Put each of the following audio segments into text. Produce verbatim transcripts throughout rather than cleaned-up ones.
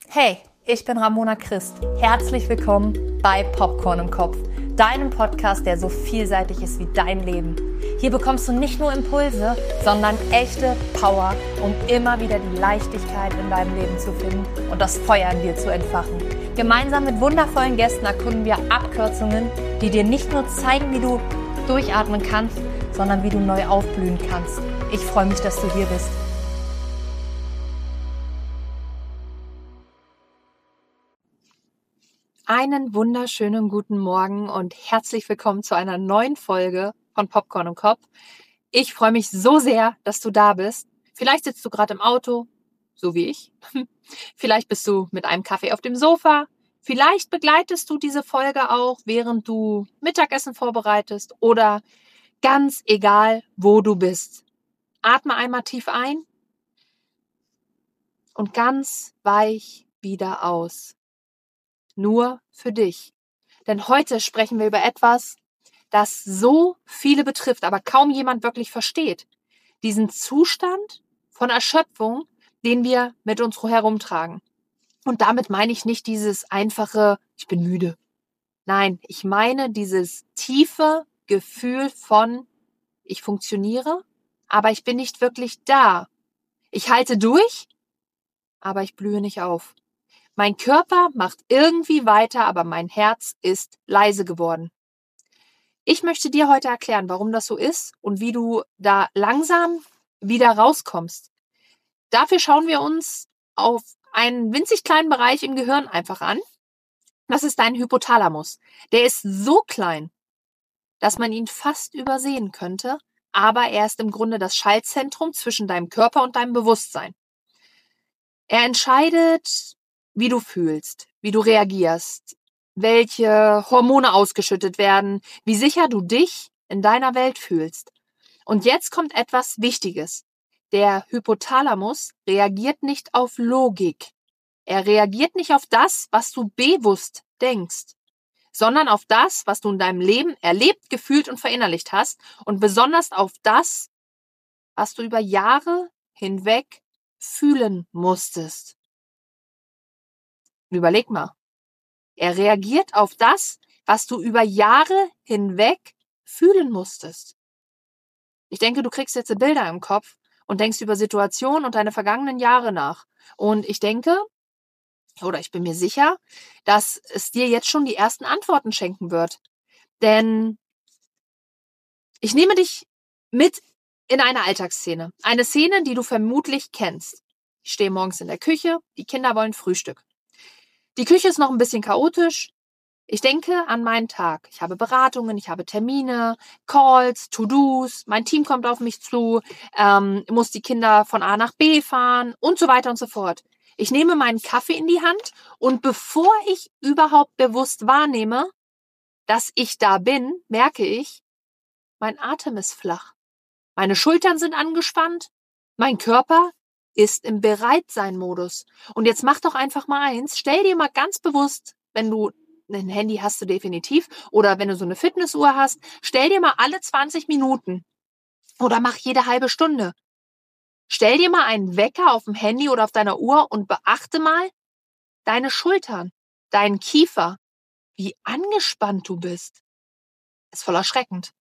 Hey, ich bin Ramona Christ. Herzlich willkommen bei Popcorn im Kopf, deinem Podcast, der so vielseitig ist wie dein Leben. Hier bekommst du nicht nur Impulse, sondern echte Power, um immer wieder die Leichtigkeit in deinem Leben zu finden und das Feuer in dir zu entfachen. Gemeinsam mit wundervollen Gästen erkunden wir Abkürzungen, die dir nicht nur zeigen, wie du durchatmen kannst, sondern wie du neu aufblühen kannst. Ich freue mich, dass du hier bist. Einen wunderschönen guten Morgen und herzlich willkommen zu einer neuen Folge von Popcorn im Kopf. Ich freue mich so sehr, dass du da bist. Vielleicht sitzt du gerade im Auto, so wie ich. Vielleicht bist du mit einem Kaffee auf dem Sofa. Vielleicht begleitest du diese Folge auch, während du Mittagessen vorbereitest oder ganz egal, wo du bist. Atme einmal tief ein und ganz weich wieder aus. Nur für dich. Denn heute sprechen wir über etwas, das so viele betrifft, aber kaum jemand wirklich versteht. Diesen Zustand von Erschöpfung, den wir mit uns herumtragen. Und damit meine ich nicht dieses einfache, ich bin müde. Nein, ich meine dieses tiefe Gefühl von, ich funktioniere, aber ich bin nicht wirklich da. Ich halte durch, aber ich blühe nicht auf. Mein Körper macht irgendwie weiter, aber mein Herz ist leise geworden. Ich möchte dir heute erklären, warum das so ist und wie du da langsam wieder rauskommst. Dafür schauen wir uns auf einen winzig kleinen Bereich im Gehirn einfach an. Das ist dein Hypothalamus. Der ist so klein, dass man ihn fast übersehen könnte, aber er ist im Grunde das Schaltzentrum zwischen deinem Körper und deinem Bewusstsein. Er entscheidet, wie du fühlst, wie du reagierst, welche Hormone ausgeschüttet werden, wie sicher du dich in deiner Welt fühlst. Und jetzt kommt etwas Wichtiges. Der Hypothalamus reagiert nicht auf Logik. Er reagiert nicht auf das, was du bewusst denkst, sondern auf das, was du in deinem Leben erlebt, gefühlt und verinnerlicht hast und besonders auf das, was du über Jahre hinweg fühlen musstest. Überleg mal. Er reagiert auf das, was du über Jahre hinweg fühlen musstest. Ich denke, du kriegst jetzt Bilder im Kopf und denkst über Situationen und deine vergangenen Jahre nach. Und ich denke, oder ich bin mir sicher, dass es dir jetzt schon die ersten Antworten schenken wird. Denn ich nehme dich mit in eine Alltagsszene. Eine Szene, die du vermutlich kennst. Ich stehe morgens in der Küche, die Kinder wollen Frühstück. Die Küche ist noch ein bisschen chaotisch. Ich denke an meinen Tag. Ich habe Beratungen, ich habe Termine, Calls, To-Dos. Mein Team kommt auf mich zu, ähm, muss die Kinder von A nach B fahren und so weiter und so fort. Ich nehme meinen Kaffee in die Hand und bevor ich überhaupt bewusst wahrnehme, dass ich da bin, merke ich, mein Atem ist flach. Meine Schultern sind angespannt. Mein Körper ist im Bereitsein-Modus. Und jetzt mach doch einfach mal eins. Stell dir mal ganz bewusst, wenn du ein Handy hast du definitiv oder wenn du so eine Fitnessuhr hast, stell dir mal alle zwanzig Minuten oder mach jede halbe Stunde. Stell dir mal einen Wecker auf dem Handy oder auf deiner Uhr und beachte mal deine Schultern, deinen Kiefer, wie angespannt du bist. Ist voll erschreckend.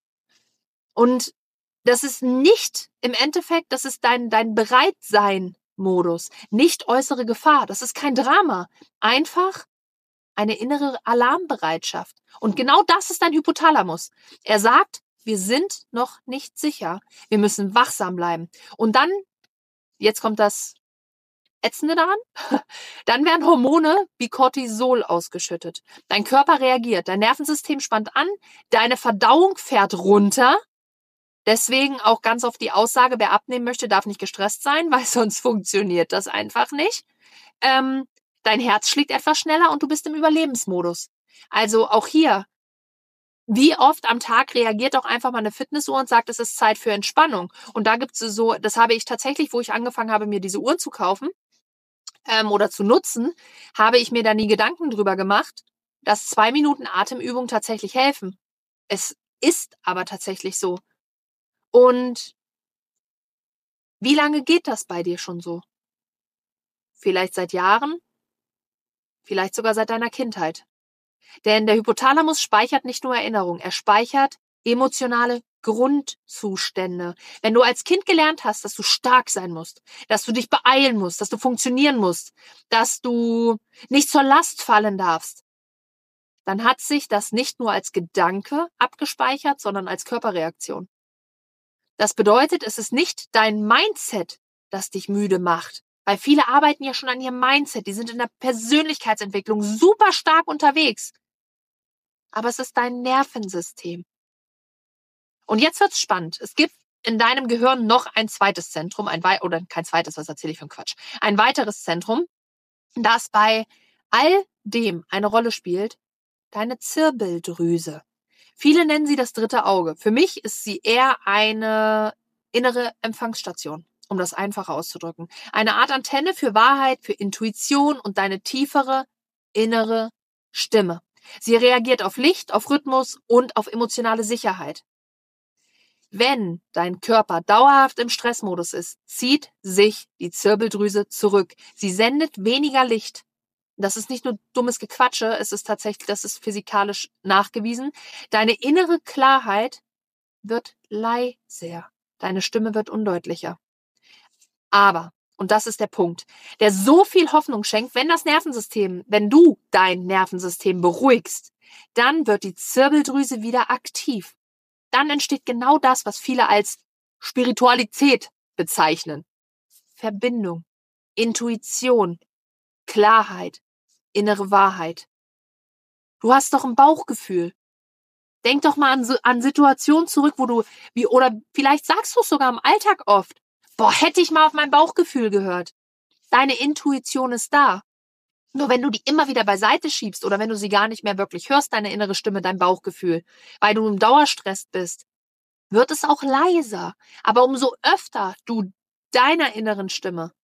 Und das ist nicht im Endeffekt, das ist dein, dein Bereitsein-Modus, nicht äußere Gefahr. Das ist kein Drama. Einfach eine innere Alarmbereitschaft. Und genau das ist dein Hypothalamus. Er sagt, wir sind noch nicht sicher. Wir müssen wachsam bleiben. Und dann, jetzt kommt das Ätzende daran, dann werden Hormone wie Cortisol ausgeschüttet. Dein Körper reagiert, dein Nervensystem spannt an, deine Verdauung fährt runter. Deswegen auch ganz oft die Aussage, wer abnehmen möchte, darf nicht gestresst sein, weil sonst funktioniert das einfach nicht. Ähm, dein Herz schlägt etwas schneller und du bist im Überlebensmodus. Also auch hier, wie oft am Tag reagiert doch einfach mal eine Fitnessuhr und sagt, es ist Zeit für Entspannung. Und da gibt's so, das habe ich tatsächlich, wo ich angefangen habe, mir diese Uhren zu kaufen ähm, oder zu nutzen, habe ich mir da nie Gedanken drüber gemacht, dass zwei Minuten Atemübung tatsächlich helfen. Es ist aber tatsächlich so. Und wie lange geht das bei dir schon so? Vielleicht seit Jahren, vielleicht sogar seit deiner Kindheit. Denn der Hypothalamus speichert nicht nur Erinnerungen, er speichert emotionale Grundzustände. Wenn du als Kind gelernt hast, dass du stark sein musst, dass du dich beeilen musst, dass du funktionieren musst, dass du nicht zur Last fallen darfst, dann hat sich das nicht nur als Gedanke abgespeichert, sondern als Körperreaktion. Das bedeutet, es ist nicht dein Mindset, das dich müde macht. Weil viele arbeiten ja schon an ihrem Mindset. Die sind in der Persönlichkeitsentwicklung super stark unterwegs. Aber es ist dein Nervensystem. Und jetzt wird's spannend. Es gibt in deinem Gehirn noch ein zweites Zentrum, ein wei- oder kein zweites, was erzähle ich für einen Quatsch, ein weiteres Zentrum, das bei all dem eine Rolle spielt, deine Zirbeldrüse. Viele nennen sie das dritte Auge. Für mich ist sie eher eine innere Empfangsstation, um das einfacher auszudrücken. Eine Art Antenne für Wahrheit, für Intuition und deine tiefere innere Stimme. Sie reagiert auf Licht, auf Rhythmus und auf emotionale Sicherheit. Wenn dein Körper dauerhaft im Stressmodus ist, zieht sich die Zirbeldrüse zurück. Sie sendet weniger Licht. Das ist nicht nur dummes Gequatsche, es ist tatsächlich, das ist physikalisch nachgewiesen. Deine innere Klarheit wird leiser. Deine Stimme wird undeutlicher. Aber, und das ist der Punkt, der so viel Hoffnung schenkt, wenn das Nervensystem, wenn du dein Nervensystem beruhigst, dann wird die Zirbeldrüse wieder aktiv. Dann entsteht genau das, was viele als Spiritualität bezeichnen. Verbindung, Intuition, Klarheit, innere Wahrheit. Du hast doch ein Bauchgefühl. Denk doch mal an, an Situationen zurück, wo du, wie, oder vielleicht sagst du es sogar im Alltag oft. Boah, hätte ich mal auf mein Bauchgefühl gehört. Deine Intuition ist da. Nur wenn du die immer wieder beiseite schiebst oder wenn du sie gar nicht mehr wirklich hörst, deine innere Stimme, dein Bauchgefühl, weil du im Dauerstress bist, wird es auch leiser. Aber umso öfter du deiner inneren Stimme,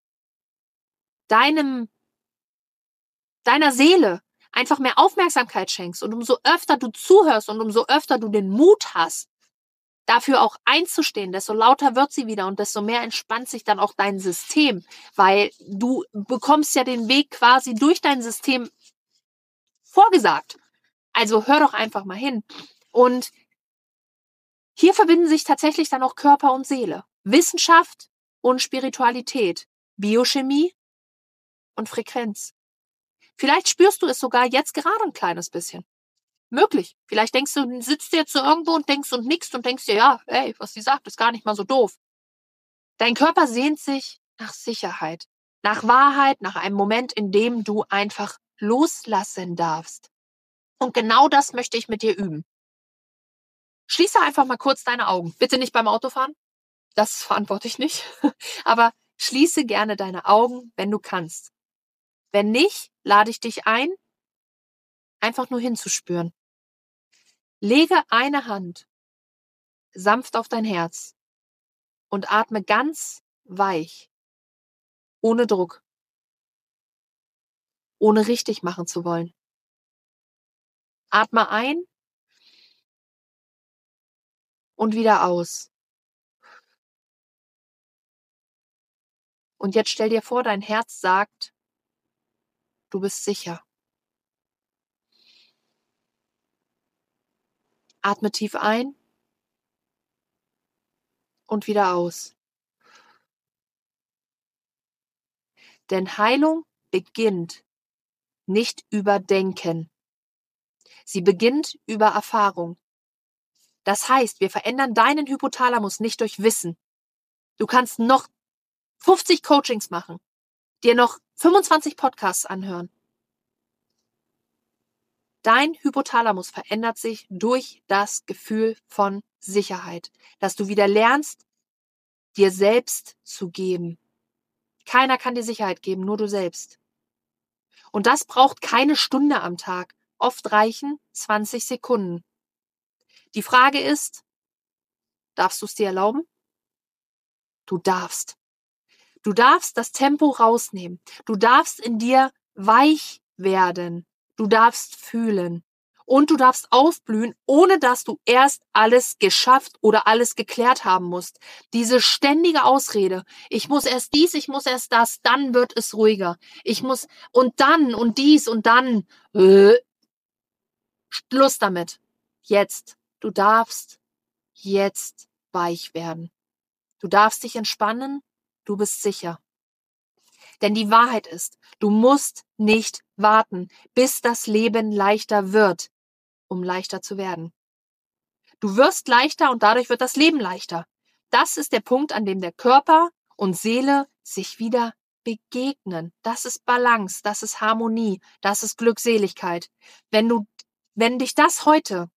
deinem, deiner Seele einfach mehr Aufmerksamkeit schenkst und umso öfter du zuhörst und umso öfter du den Mut hast, dafür auch einzustehen, desto lauter wird sie wieder und desto mehr entspannt sich dann auch dein System, weil du bekommst ja den Weg quasi durch dein System vorgesagt. Also hör doch einfach mal hin. Und hier verbinden sich tatsächlich dann auch Körper und Seele, Wissenschaft und Spiritualität, Biochemie und Frequenz. Vielleicht spürst du es sogar jetzt gerade ein kleines bisschen. Möglich. Vielleicht denkst du, sitzt du jetzt so irgendwo und denkst und nickst und denkst dir, ja, ey, was sie sagt, ist gar nicht mal so doof. Dein Körper sehnt sich nach Sicherheit, nach Wahrheit, nach einem Moment, in dem du einfach loslassen darfst. Und genau das möchte ich mit dir üben. Schließe einfach mal kurz deine Augen. Bitte nicht beim Autofahren. Das verantworte ich nicht. Aber schließe gerne deine Augen, wenn du kannst. Wenn nicht, lade ich dich ein, einfach nur hinzuspüren. Lege eine Hand sanft auf dein Herz und atme ganz weich, ohne Druck, ohne richtig machen zu wollen. Atme ein und wieder aus. Und jetzt stell dir vor, dein Herz sagt, du bist sicher. Atme tief ein und wieder aus. Denn Heilung beginnt nicht über Denken. Sie beginnt über Erfahrung. Das heißt, wir verändern deinen Hypothalamus nicht durch Wissen. Du kannst noch fünfzig Coachings machen, dir noch fünfundzwanzig Podcasts anhören. Dein Hypothalamus verändert sich durch das Gefühl von Sicherheit, dass du wieder lernst, dir selbst zu geben. Keiner kann dir Sicherheit geben, nur du selbst. Und das braucht keine Stunde am Tag. Oft reichen zwanzig Sekunden. Die Frage ist, darfst du es dir erlauben? Du darfst. Du darfst das Tempo rausnehmen. Du darfst in dir weich werden. Du darfst fühlen. und du darfst aufblühen, ohne dass du erst alles geschafft oder alles geklärt haben musst. Diese ständige Ausrede, ich muss erst dies, ich muss erst das, dann wird es ruhiger. Ich muss und dann und dies und dann. Äh, Schluss damit. Jetzt. Du darfst jetzt weich werden. Du darfst dich entspannen. Du bist sicher. Denn die Wahrheit ist, du musst nicht warten, bis das Leben leichter wird, um leichter zu werden. Du wirst leichter und dadurch wird das Leben leichter. Das ist der Punkt, an dem der Körper und Seele sich wieder begegnen. Das ist Balance, das ist Harmonie, das ist Glückseligkeit. Wenn du, wenn dich das heute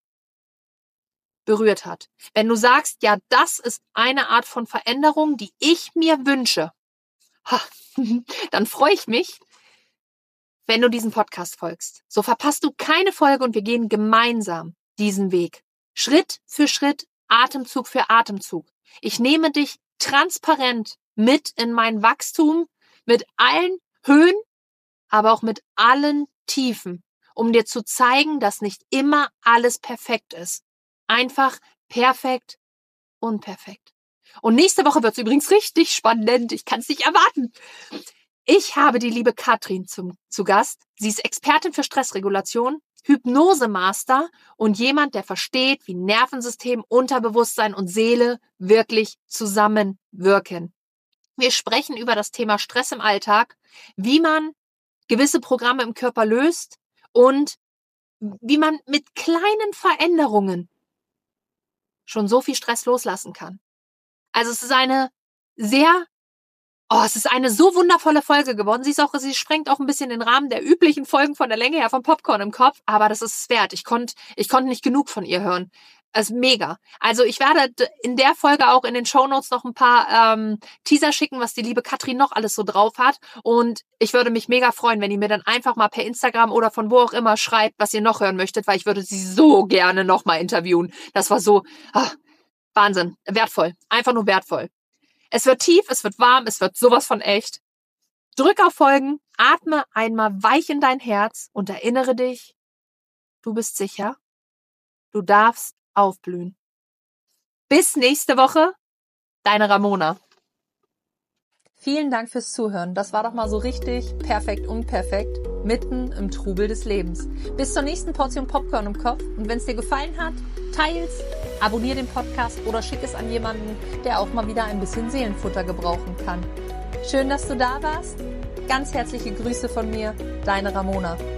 berührt hat, wenn du sagst, ja, das ist eine Art von Veränderung, die ich mir wünsche, ha, dann freue ich mich, wenn du diesen Podcast folgst. So verpasst du keine Folge und wir gehen gemeinsam diesen Weg. Schritt für Schritt, Atemzug für Atemzug. Ich nehme dich transparent mit in mein Wachstum, mit allen Höhen, aber auch mit allen Tiefen, um dir zu zeigen, dass nicht immer alles perfekt ist. Einfach perfekt, unperfekt. Und nächste Woche wird es übrigens richtig spannend. Ich kann es nicht erwarten. Ich habe die liebe Katrin zum, zu Gast. Sie ist Expertin für Stressregulation, Hypnosemaster und jemand, der versteht, wie Nervensystem, Unterbewusstsein und Seele wirklich zusammenwirken. Wir sprechen über das Thema Stress im Alltag, wie man gewisse Programme im Körper löst und wie man mit kleinen Veränderungen schon so viel Stress loslassen kann. Also es ist eine sehr, oh, es ist eine so wundervolle Folge geworden. Sie ist auch, sie sprengt auch ein bisschen den Rahmen der üblichen Folgen von der Länge her vom Popcorn im Kopf, aber das ist es wert. Ich konnte, ich konnte nicht genug von ihr hören. Es ist mega. Also ich werde in der Folge auch in den Shownotes noch ein paar ähm, Teaser schicken, was die liebe Katrin noch alles so drauf hat. Und ich würde mich mega freuen, wenn ihr mir dann einfach mal per Instagram oder von wo auch immer schreibt, was ihr noch hören möchtet, weil ich würde sie so gerne noch mal interviewen. Das war so ah, Wahnsinn, wertvoll, einfach nur wertvoll. Es wird tief, es wird warm, es wird sowas von echt. Drück auf Folgen, atme einmal weich in dein Herz und erinnere dich, du bist sicher, du darfst aufblühen. Bis nächste Woche, deine Ramona. Vielen Dank fürs Zuhören. Das war doch mal so richtig perfekt unperfekt, mitten im Trubel des Lebens. Bis zur nächsten Portion Popcorn im Kopf. Und wenn es dir gefallen hat, teils, abonniere den Podcast oder schick es an jemanden, der auch mal wieder ein bisschen Seelenfutter gebrauchen kann. Schön, dass du da warst. Ganz herzliche Grüße von mir, deine Ramona.